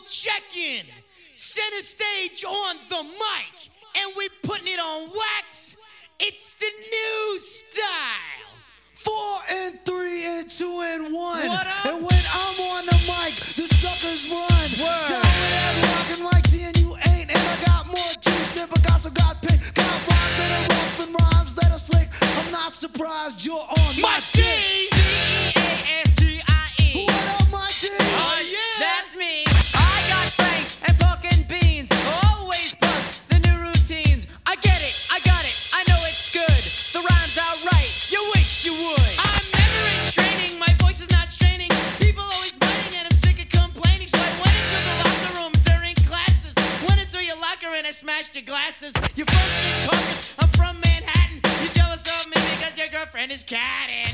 check-in. Center stage on the mic, and we putting it on wax. It's the new style. 4 and 3 and 2 and 1. What up? And when I'm on the mic, the suckers run. Word. Down with every rockin' like D and you ain't. And I got more juice than Picasso got pink. Got rhymes that are rough and rhymes that are slick. I'm not surprised you're on my dick. D-E-A-S-T-I-E. What up, my dick? Oh, yeah. That's me. I got franks and pork and beans. Always bust the new routines. I get it, I got it, I know it's good. The rhymes are right, you wish you would. I'm never in training, my voice is not straining. People always biting and I'm sick of complaining. So I went into the locker room during classes. Went into your locker and I smashed your glasses. You're from Secaucus, I'm from Manhattan. You're jealous of me because your girlfriend is catting.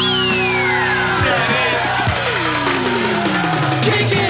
Kick it!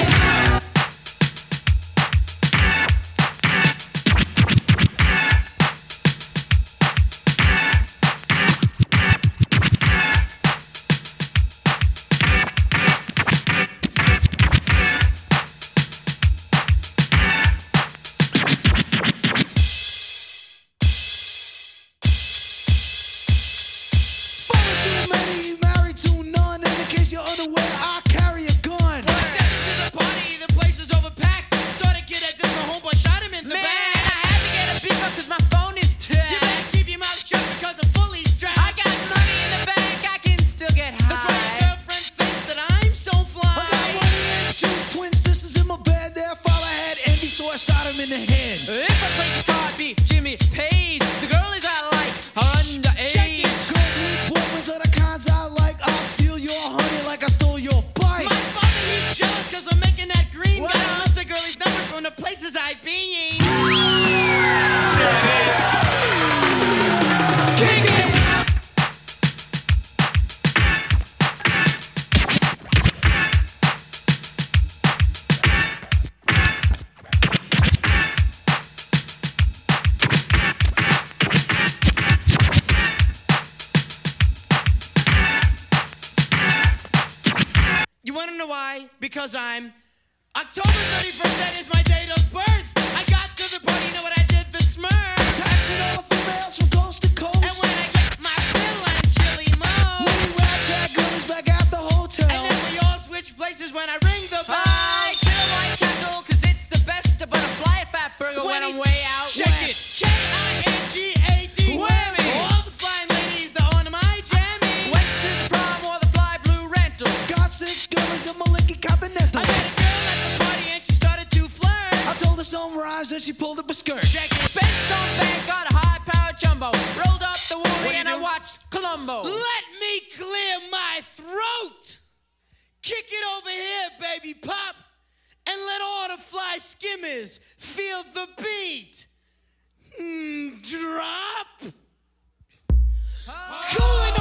Falling too many, married to none. And in case you're unaware, I carry a gun. Stepped into the party, the place was overpacked. Saw the kid at this, my homeboy shot him in the Man, back. I had to get a beef up cause my phone is tapped. You better keep your mouth shut because I'm fully strapped. I got money in the bank, I can still get high. That's why your girlfriend thinks that I'm so I fly. got money and juice, twin sisters in my bed. Their father had envy, so I shot him in the head. If I play guitar, I'd be Jimmy Page. The girlies I like are Check underage. it. Girls need boyfriends are the kinds I like. I'll steal your honey like I stole your bike. My father, he's jealous because I'm making that green. What? Gotta list the girlie's numbers from the places I've been. Kick it! You wanna know why? Because I'm October 31st, that is my date of birth. I got to the party, you know what I did? The Smurf. Taxing all females from coast to coast. And when I get my fill, I'm chilly We mo. ragtag girlies back at the hotel. And then we all switch places when I ring the bell. I chill White Castle cause it's the best. But I fly a fat burger when I'm way out Check it. west. K-I-N-G-A-D. Whammy. All the fine ladies that on my jammy. Went to the prom or the fly blue rental. Got 6 girlies in my Lincoln Continental. I met a girl at the party and she started to flirt. I told her some rhymes and she pulled up a skirt. Check it. Spent on bank, got a high-powered jumbo. Rolled up the What wooly do you and I do? watched Columbo. Let me clear my throat. Kick it over here, baby pop. And let all the fly skimmers feel the beat. Drop. Cooling